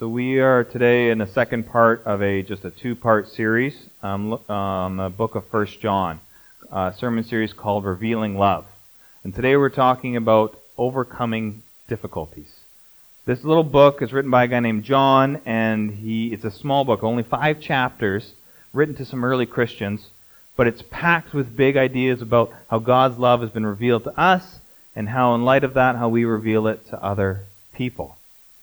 So we are today in the second part of just a two-part series on the book of 1 John, a sermon series called Revealing Love. And today we're talking about overcoming difficulties. This little book is written by a guy named John, and it's a small book, only 5 chapters, written to some early Christians, but it's packed with big ideas about how God's love has been revealed to us, and how in light of that, how we reveal it to other people.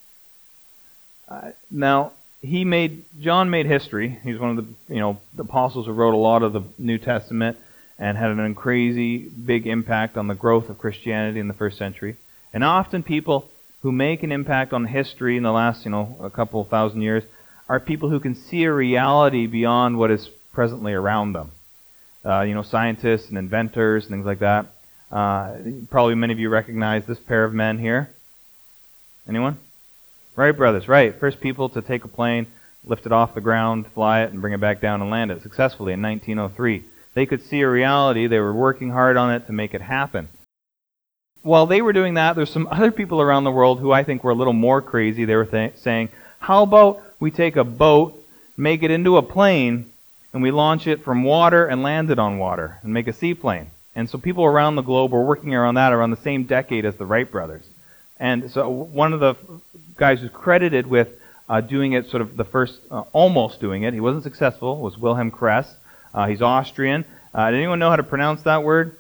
Now, John made history. He's one of the apostles who wrote a lot of the New Testament and had a crazy big impact on the growth of Christianity in the first century. And often people who make an impact on history in the last, a couple thousand years are people who can see a reality beyond what is presently around them. Scientists and inventors and things like that. Probably many of you recognize this pair of men here. Anyone? Wright brothers, right. First people to take a plane, lift it off the ground, fly it, and bring it back down and land it successfully in 1903. They could see a reality. They were working hard on it to make it happen. While they were doing that, there's some other people around the world who I think were a little more crazy. They were saying, how about we take a boat, make it into a plane, and we launch it from water and land it on water and make a seaplane. And so people around the globe were working around that around the same decade as the Wright brothers. And so one of the guys who's credited with doing it, sort of the first, almost doing it, he wasn't successful, was Wilhelm Kress. He's Austrian. Did anyone know how to pronounce that word?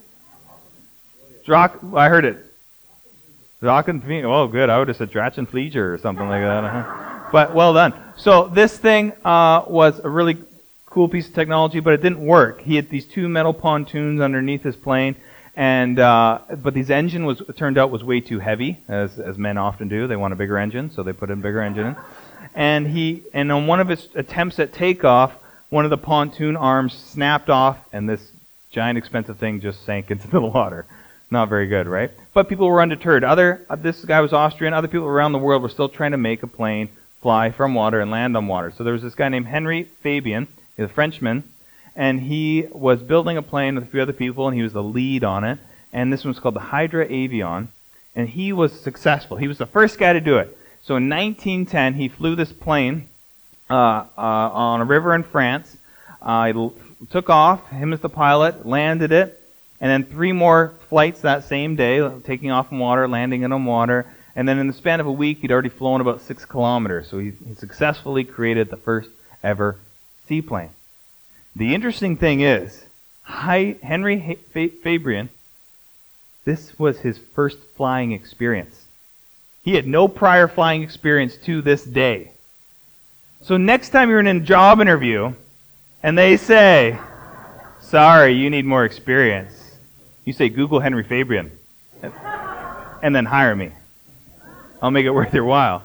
I heard it. Drachenflieger. Oh, good. I would have said Drachenflieger or something like that. But well done. So this thing was a really cool piece of technology, but it didn't work. He had these 2 metal pontoons underneath his plane. And but his engine turned out was way too heavy, as men often do. They want a bigger engine, so they put a bigger engine in. And on one of his attempts at takeoff, one of the pontoon arms snapped off, and this giant expensive thing just sank into the water. Not very good, right? But people were undeterred. This guy was Austrian. Other people around the world were still trying to make a plane fly from water and land on water. So there was this guy named Henry Fabian, he's a Frenchman. And he was building a plane with a few other people, and he was the lead on it. And this one was called the Hydra Avion. And he was successful. He was the first guy to do it. So in 1910, he flew this plane on a river in France. He took off, him as the pilot, landed it, and then 3 more flights that same day, taking off from water, landing it on water. And then in the span of a week, he'd already flown about 6 kilometers. So he successfully created the first ever seaplane. The interesting thing is, Henry Fabian, this was his first flying experience. He had no prior flying experience to this day. So next time you're in a job interview, and they say, sorry, you need more experience, you say, Google Henry Fabian, and then hire me. I'll make it worth your while.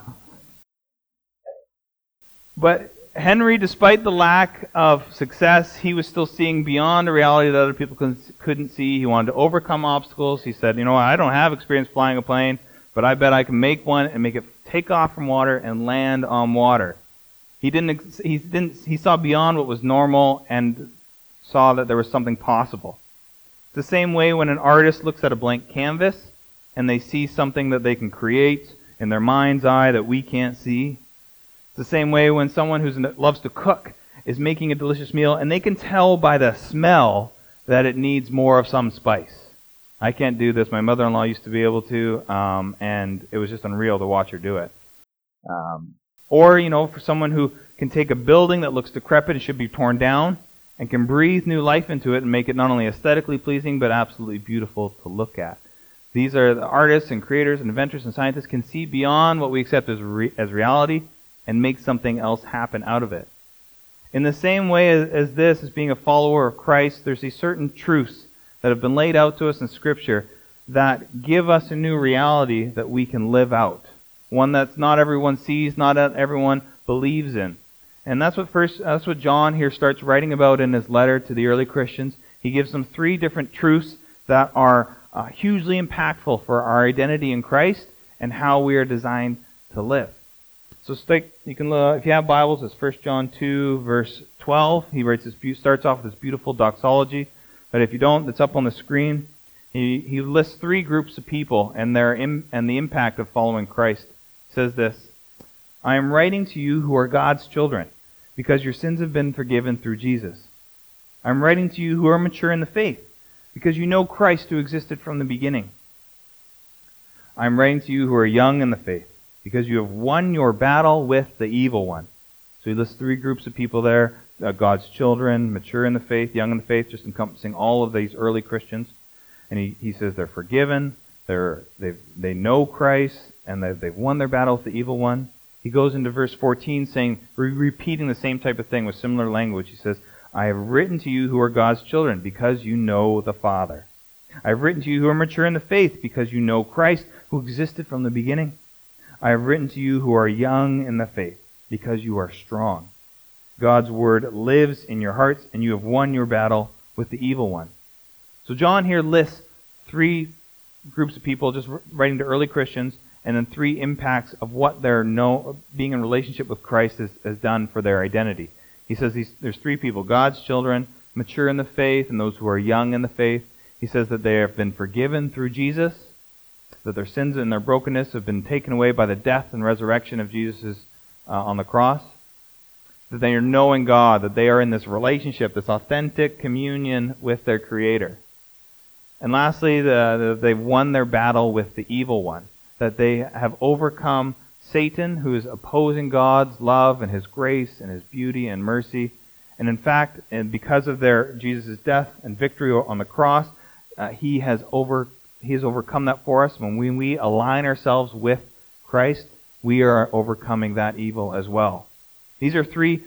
But Henry, despite the lack of success, he was still seeing beyond a reality that other people couldn't see. He wanted to overcome obstacles. He said, I don't have experience flying a plane, but I bet I can make one and make it take off from water and land on water. He saw beyond what was normal and saw that there was something possible. It's the same way when an artist looks at a blank canvas and they see something that they can create in their mind's eye that we can't see. It's the same way when someone who loves to cook is making a delicious meal and they can tell by the smell that it needs more of some spice. I can't do this. My mother-in-law used to be able to, and it was just unreal to watch her do it. Or, for someone who can take a building that looks decrepit and should be torn down and can breathe new life into it and make it not only aesthetically pleasing but absolutely beautiful to look at. These are the artists and creators and inventors and scientists can see beyond what we accept as reality and make something else happen out of it. In the same way as being a follower of Christ, there's these certain truths that have been laid out to us in Scripture that give us a new reality that we can live out. One that not everyone sees, not everyone believes in. And that's what John here starts writing about in his letter to the early Christians. He gives them 3 different truths that are hugely impactful for our identity in Christ and how we are designed to live. So you can if you have Bibles, it's 1 John 2, verse 12. He starts off with this beautiful doxology. But if you don't, it's up on the screen. He lists 3 groups of people and the impact of following Christ. He says this, I am writing to you who are God's children, because your sins have been forgiven through Jesus. I am writing to you who are mature in the faith, because you know Christ who existed from the beginning. I am writing to you who are young in the faith, because you have won your battle with the evil one. So he lists three groups of people there: God's children, mature in the faith, young in the faith, just encompassing all of these early Christians. And he says they're forgiven, they know Christ, and they've won their battle with the evil one. He goes into verse 14 saying, repeating the same type of thing with similar language. He says, I have written to you who are God's children, because you know the Father. I have written to you who are mature in the faith, because you know Christ who existed from the beginning. I have written to you who are young in the faith, because you are strong. God's word lives in your hearts, and you have won your battle with the evil one. So John here lists three groups of people, just writing to early Christians, and then three impacts of what their being in relationship with Christ has done for their identity. He says there's three people: God's children, mature in the faith, and those who are young in the faith. He says that they have been forgiven through Jesus, that their sins and their brokenness have been taken away by the death and resurrection of Jesus on the cross, that they are knowing God, that they are in this relationship, this authentic communion with their Creator. And lastly, they've won their battle with the evil one, that they have overcome Satan, who is opposing God's love and His grace and His beauty and mercy. And in fact, because of Jesus' death and victory on the cross, He has overcome that for us. When we align ourselves with Christ, we are overcoming that evil as well. These are three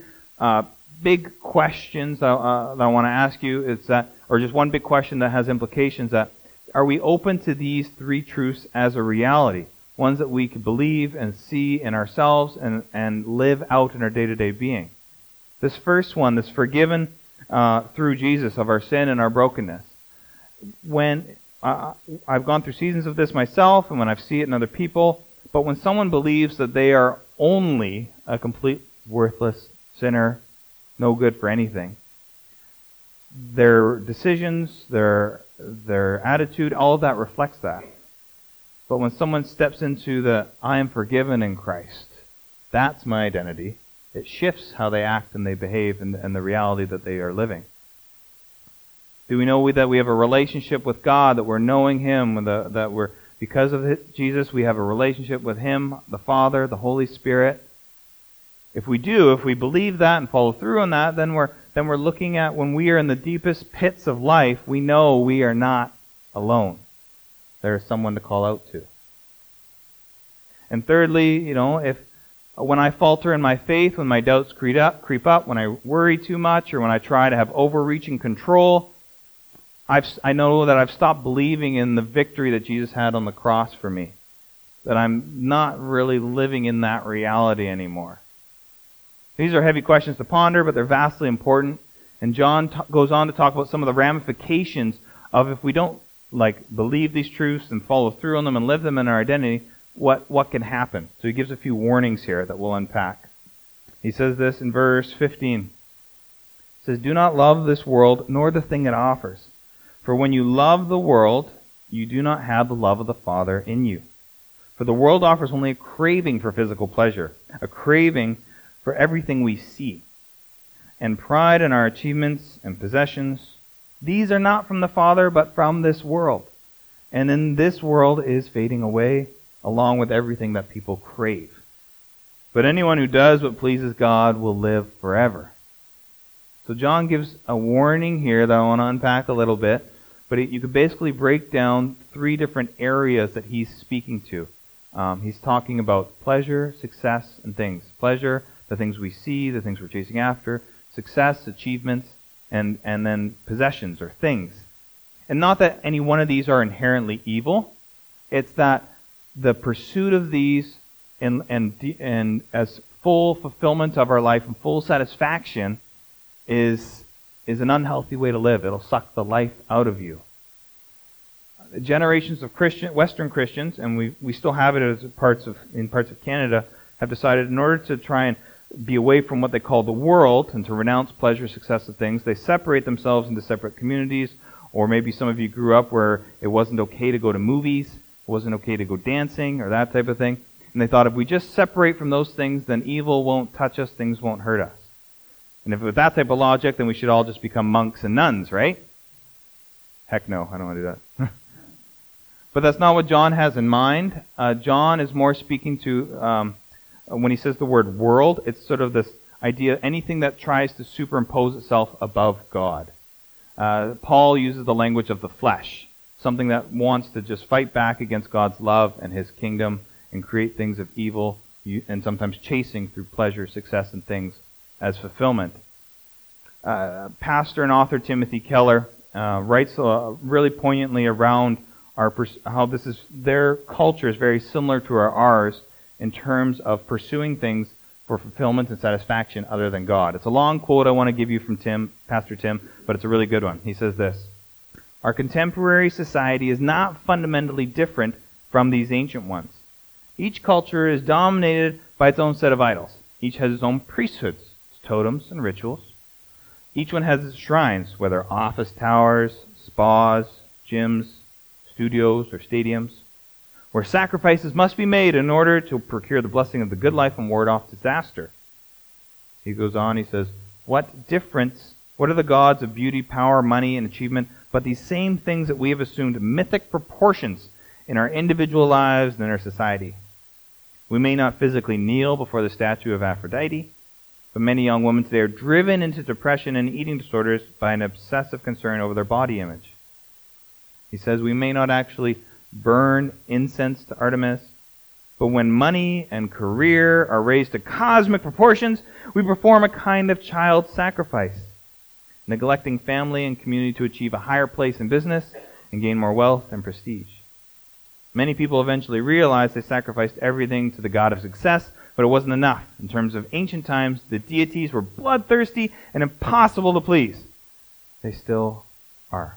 big questions that I want to ask you. Or just one big question that has implications: that are we open to these three truths as a reality? Ones that we can believe and see in ourselves and live out in our day-to-day being. This first one, this forgiven through Jesus of our sin and our brokenness. When I've gone through seasons of this myself, and when I see it in other people, but when someone believes that they are only a complete worthless sinner, no good for anything, their decisions, their attitude, all of that reflects that. But when someone steps into the I am forgiven in Christ, that's my identity, it shifts how they act and they behave and the reality that they are living. Do we know that we have a relationship with God, that we're knowing Him, that we're, because of Jesus, we have a relationship with Him, the Father, the Holy Spirit? If we believe that and follow through on that, then we're looking at, when we are in the deepest pits of life, we know we are not alone. There is someone to call out to. And thirdly, when I falter in my faith, when my doubts creep up, when I worry too much, or when I try to have overreaching control, I know that I've stopped believing in the victory that Jesus had on the cross for me. That I'm not really living in that reality anymore. These are heavy questions to ponder, but they're vastly important. And John goes on to talk about some of the ramifications of if we don't believe these truths and follow through on them and live them in our identity, what can happen. So he gives a few warnings here that we'll unpack. He says this in verse 15. He says, do not love this world, nor the thing it offers. For when you love the world, you do not have the love of the Father in you. For the world offers only a craving for physical pleasure, a craving for everything we see, and pride in our achievements and possessions. These are not from the Father, but from this world. And in this world is fading away, along with everything that people crave. But anyone who does what pleases God will live forever. So John gives a warning here that I want to unpack a little bit, but you could basically break down three different areas that he's speaking to. He's talking about pleasure, success, and things. Pleasure, the things we see, the things we're chasing after. Success, achievements, and then possessions or things. And not that any one of these are inherently evil. It's that the pursuit of these and as full fulfillment of our life and full satisfaction is an unhealthy way to live. It'll suck the life out of you. Generations of Western Christians, and we still have it in parts of Canada, have decided in order to try and be away from what they call the world and to renounce pleasure, success, and things, they separate themselves into separate communities. Or maybe some of you grew up where it wasn't okay to go to movies, it wasn't okay to go dancing, or that type of thing. And they thought if we just separate from those things, then evil won't touch us, things won't hurt us. And if with that type of logic, then we should all just become monks and nuns, right? Heck no, I don't want to do that. But that's not what John has in mind. John is more speaking to, when he says the word world, it's sort of this idea, anything that tries to superimpose itself above God. Paul uses the language of the flesh, something that wants to just fight back against God's love and his kingdom and create things of evil, and sometimes chasing through pleasure, success, and things as fulfillment. Pastor and author Timothy Keller writes really poignantly around how this is, their culture is very similar to ours in terms of pursuing things for fulfillment and satisfaction other than God. It's a long quote I want to give you from Pastor Tim, but it's a really good one. He says this: "Our contemporary society is not fundamentally different from these ancient ones. Each culture is dominated by its own set of idols. Each has its own priesthoods, its totems and rituals. Each one has its shrines, whether office towers, spas, gyms, studios, or stadiums, where sacrifices must be made in order to procure the blessing of the good life and ward off disaster." He goes on, he says, what are the gods of beauty, power, money, and achievement, but these same things that we have assumed mythic proportions in our individual lives and in our society? We may not physically kneel before the statue of Aphrodite, but many young women today are driven into depression and eating disorders by an obsessive concern over their body image. He says we may not actually burn incense to Artemis, but when money and career are raised to cosmic proportions, we perform a kind of child sacrifice, neglecting family and community to achieve a higher place in business and gain more wealth and prestige. Many people eventually realized they sacrificed everything to the god of success, but it wasn't enough. In terms of ancient times, the deities were bloodthirsty and impossible to please. They still are.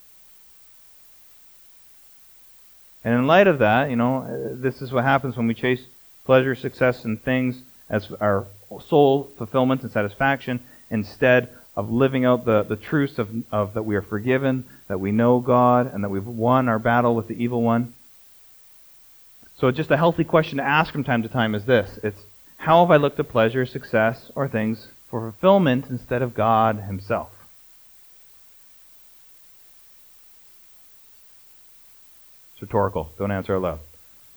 And in light of that, this is what happens when we chase pleasure, success, and things as our soul fulfillment and satisfaction instead of living out the truths of that we are forgiven, that we know God, and that we've won our battle with the evil one. So just a healthy question to ask from time to time is this. It's, how have I looked at pleasure, success, or things for fulfillment instead of God himself? It's rhetorical. Don't answer out loud.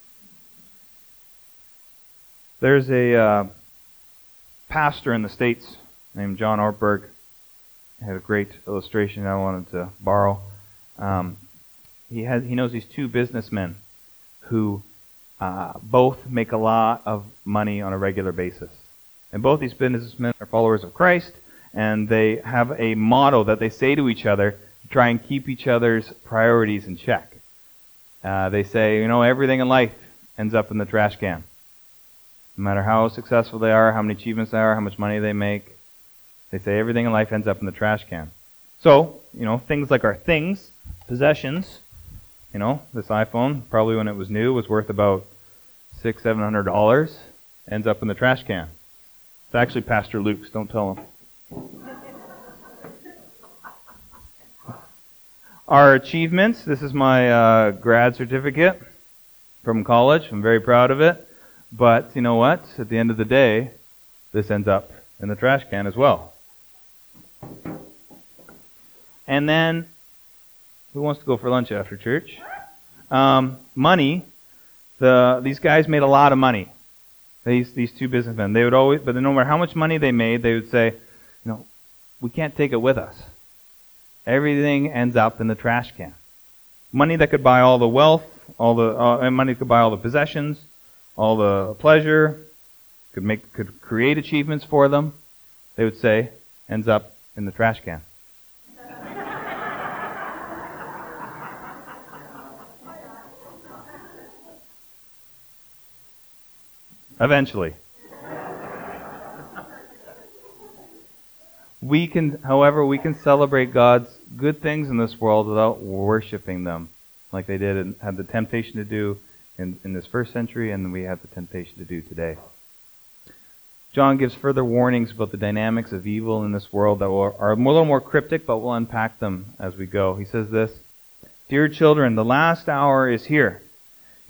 There's a pastor in the States named John Ortberg. He had a great illustration I wanted to borrow. He knows these two businessmen who both make a lot of money on a regular basis. And both these businessmen are followers of Christ, and they have a motto that they say to each other to try and keep each other's priorities in check. They say, everything in life ends up in the trash can. No matter how successful they are, how many achievements they are, how much money they make, they say everything in life ends up in the trash can. So, things like our things, possessions, this iPhone, probably when it was new, was worth about $600-700, ends up in the trash can. It's actually Pastor Luke's, don't tell him. Our achievements, this is my grad certificate from college. I'm very proud of it. But you know what? At the end of the day, this ends up in the trash can as well. And then, who wants to go for lunch after church? Money. These guys made a lot of money. These two businessmen. They would always, but no matter how much money they made, they would say, we can't take it with us. Everything ends up in the trash can. Money that could buy all the wealth, money could buy all the possessions, all the pleasure, could create achievements for them. They would say, ends up in the trash can. Eventually. However, we can celebrate God's good things in this world without worshiping them, like they did and had the temptation to do in this first century, and we have the temptation to do today. John gives further warnings about the dynamics of evil in this world that are a little more cryptic, but we'll unpack them as we go. He says this: "Dear children, the last hour is here.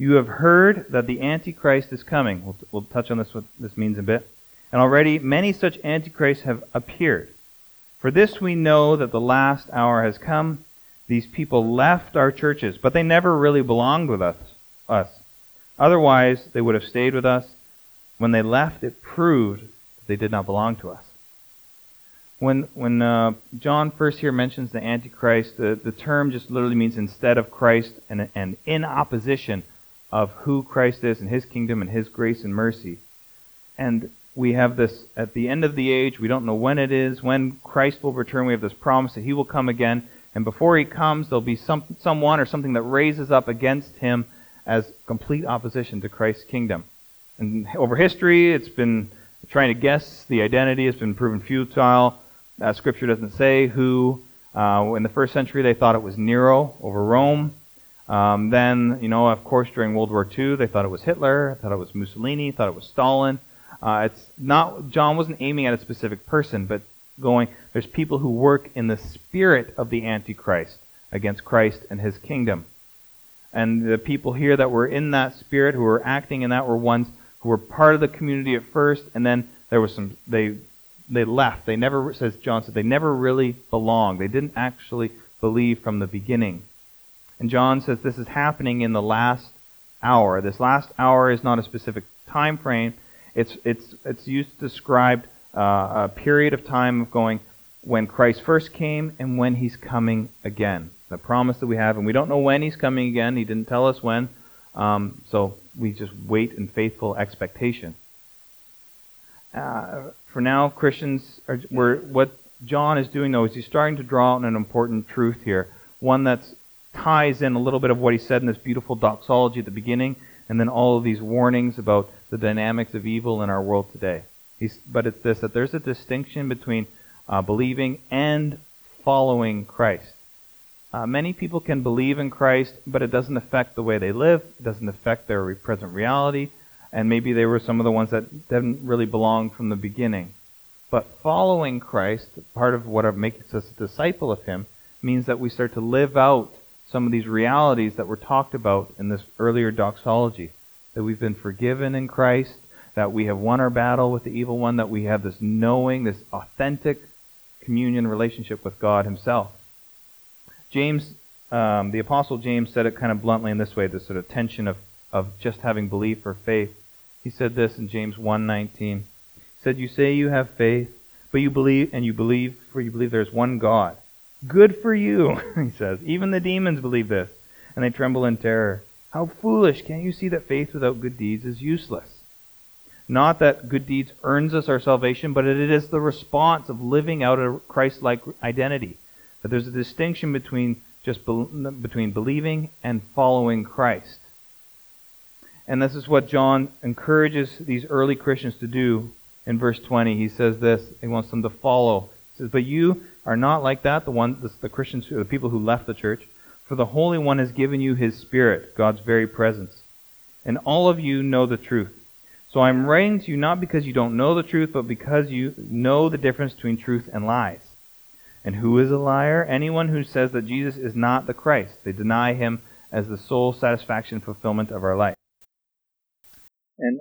You have heard that the Antichrist is coming. We'll touch on this, what this means a bit. And already many such Antichrists have appeared. For this we know that the last hour has come. These people left our churches, but they never really belonged with us. Otherwise, they would have stayed with us. When they left, it proved that they did not belong to us. When John first here mentions the Antichrist, the term just literally means instead of Christ and in opposition of who Christ is and His kingdom and His grace and mercy. And we have this at the end of the age. We don't know when it is, when Christ will return. We have this promise that He will come again. And before He comes, there'll be someone or something that raises up against Him as complete opposition to Christ's kingdom. And over history, it's been trying to guess the identity. It's been proven futile. Scripture doesn't say who. In the first century, they thought it was Nero over Rome. Then, of course, during World War II, they thought it was Hitler, thought it was Mussolini, thought it was Stalin. It's not. John wasn't aiming at a specific person, but there's people who work in the spirit of the Antichrist against Christ and His kingdom. And the people here that were in that spirit, who were acting in that, were ones who were part of the community at first, and then there was they left. They never, says John said, they never really belonged. They didn't actually believe from the beginning. And John says this is happening in the last hour. This last hour is not a specific time frame. It's used to describe a period of time of going when Christ first came and when He's coming again. The promise that we have, and we don't know when He's coming again. He didn't tell us when. So we just wait in faithful expectation. For now, Christians what John is doing, though, is he's starting to draw out an important truth here. One that ties in a little bit of what he said in this beautiful doxology at the beginning, and then all of these warnings about the dynamics of evil in our world today. But it's this, that there's a distinction between believing and following Christ. Many people can believe in Christ, but it doesn't affect the way they live. It doesn't affect their present reality. And maybe they were some of the ones that didn't really belong from the beginning. But following Christ, part of what makes us a disciple of Him, means that we start to live out some of these realities that were talked about in this earlier doxology. That we've been forgiven in Christ, that we have won our battle with the evil one, that we have this knowing, this authentic communion relationship with God Himself. James, the Apostle James said it kind of bluntly in this way, this sort of tension of just having belief or faith. He said this in James 1:19. He said, "You say you have faith, but you believe there is one God. Good for you," he says. "Even the demons believe this, and they tremble in terror. How foolish! Can't you see that faith without good deeds is useless?" Not that good deeds earns us our salvation, but it is the response of living out a Christ-like identity. That there's a distinction between believing and following Christ. And this is what John encourages these early Christians to do in verse 20. He says this, he wants them to follow. He says, "But you are not like that," the Christians, the people who left the church. "For the Holy One has given you His Spirit," God's very presence. "And all of you know the truth. So I'm writing to you not because you don't know the truth, but because you know the difference between truth and lies. And who is a liar? Anyone who says that Jesus is not the Christ. They deny Him as the sole satisfaction and fulfillment of our life. And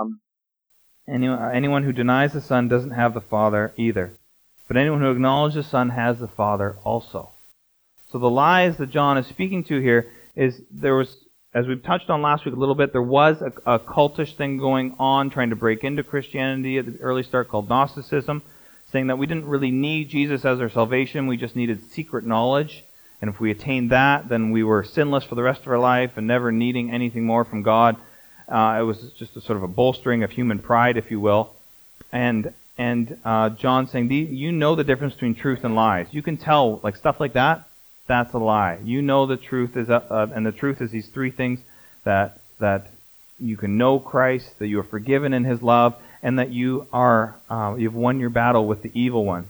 anyone who denies the Son doesn't have the Father either. But anyone who acknowledges the Son has the Father also." So the lies that John is speaking to here is there was, as we've touched on last week a little bit, there was a cultish thing going on trying to break into Christianity at the early start called Gnosticism, saying that we didn't really need Jesus as our salvation, we just needed secret knowledge. And if we attained that, then we were sinless for the rest of our life and never needing anything more from God. It was just a sort of a bolstering of human pride, if you will. And John saying, you know the difference between truth and lies. You can tell, like stuff like that, that's a lie. You know the truth is, and the truth is these three things, that you can know Christ, that you are forgiven in His love, and that you've won your battle with the evil one.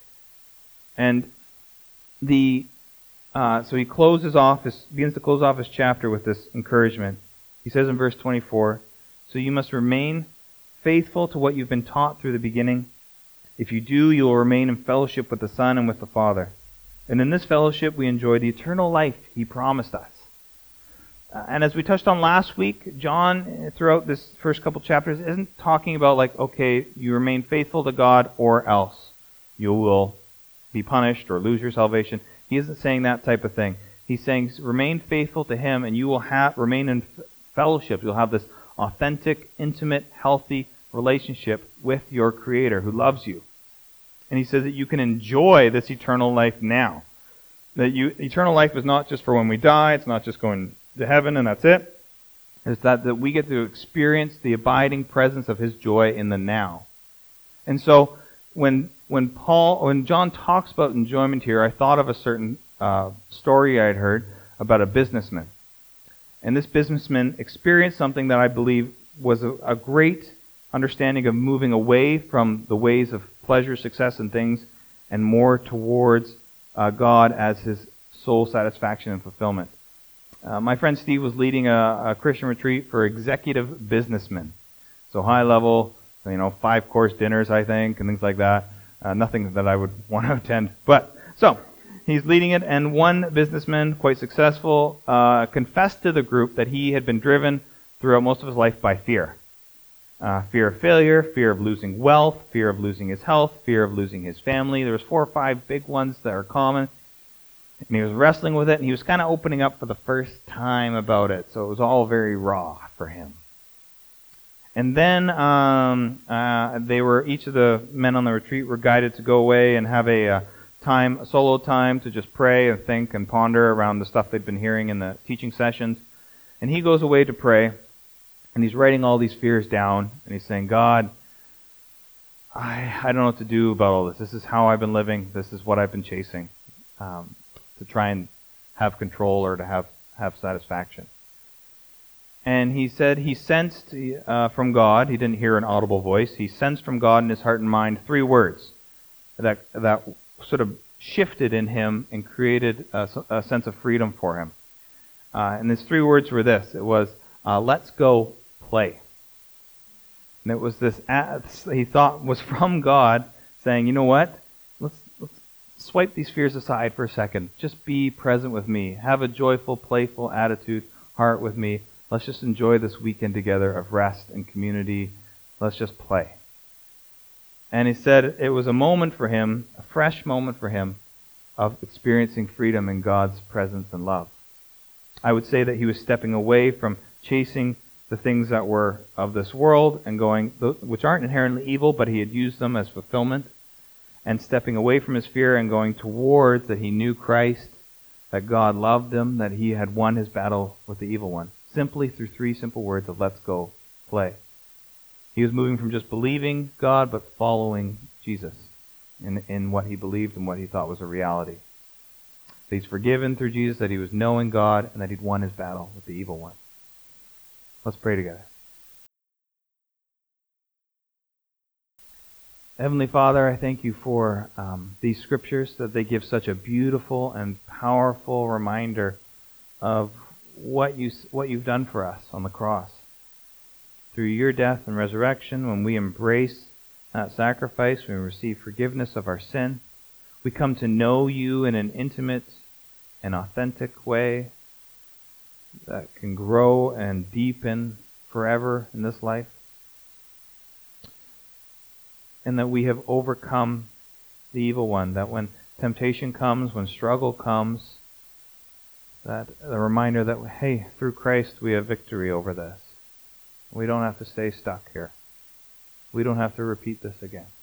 And so he begins to close off his chapter with this encouragement. He says in verse 24, "So you must remain faithful to what you've been taught through the beginning. If you do, you will remain in fellowship with the Son and with the Father. And in this fellowship we enjoy the eternal life He promised us." And as we touched on last week, John, throughout this first couple chapters, isn't talking about like, okay, you remain faithful to God or else you will be punished or lose your salvation. He isn't saying that type of thing. He's saying remain faithful to Him and you will remain in fellowship. You'll have this authentic, intimate, healthy relationship with your Creator who loves you. And he says that you can enjoy this eternal life now. That eternal life is not just for when we die. It's not just going to heaven and that's it. It's that we get to experience the abiding presence of His joy in the now. And so when John talks about enjoyment here, I thought of a certain story I'd heard about a businessman. And this businessman experienced something that I believe was a great understanding of moving away from the ways of pleasure, success, and things, and more towards God as his soul satisfaction and fulfillment. My friend Steve was leading a Christian retreat for executive businessmen. So high level, 5-course dinners, I think, and things like that. Nothing that I would want to attend. But, so, he's leading it, and one businessman, quite successful, confessed to the group that he had been driven throughout most of his life by fear. Fear of failure, fear of losing wealth, fear of losing his health, fear of losing his family. There was 4 or 5 big ones that are common. And he was wrestling with it, and he was kind of opening up for the first time about it. So it was all very raw for him. And then each of the men on the retreat were guided to go away and have a solo time to just pray and think and ponder around the stuff they'd been hearing in the teaching sessions. And he goes away to pray, and he's writing all these fears down, and he's saying, God, I don't know what to do about all this. This is how I've been living. This is what I've been chasing to try and have control or to have satisfaction. And he said he sensed from God, he didn't hear an audible voice, he sensed from God in his heart and mind 3 words that sort of shifted in him and created a sense of freedom for him. And his 3 words were this. It was, let's go play. And it was this, he thought was from God saying, you know what? Let's swipe these fears aside for a second. Just be present with me. Have a joyful, playful attitude, heart with me. Let's just enjoy this weekend together of rest and community. Let's just play. And he said it was a moment for him, a fresh moment for him, of experiencing freedom in God's presence and love. I would say that he was stepping away from chasing the things that were of this world and going, which aren't inherently evil, but he had used them as fulfillment, and stepping away from his fear and going towards that he knew Christ, that God loved him, that he had won his battle with the evil one, simply through 3 simple words of let's go play. He was moving from just believing God, but following Jesus in what he believed and what he thought was a reality. That he's forgiven through Jesus, that he was knowing God, and that he'd won his battle with the evil one. Let's pray together. Heavenly Father, I thank you for these scriptures, that they give such a beautiful and powerful reminder of what you've done for us on the cross. Through your death and resurrection, when we embrace that sacrifice, when we receive forgiveness of our sin, we come to know you in an intimate and authentic way that can grow and deepen forever in this life. And that we have overcome the evil one, that when temptation comes, when struggle comes, that the reminder that, hey, through Christ we have victory over this. We don't have to stay stuck here. We don't have to repeat this again.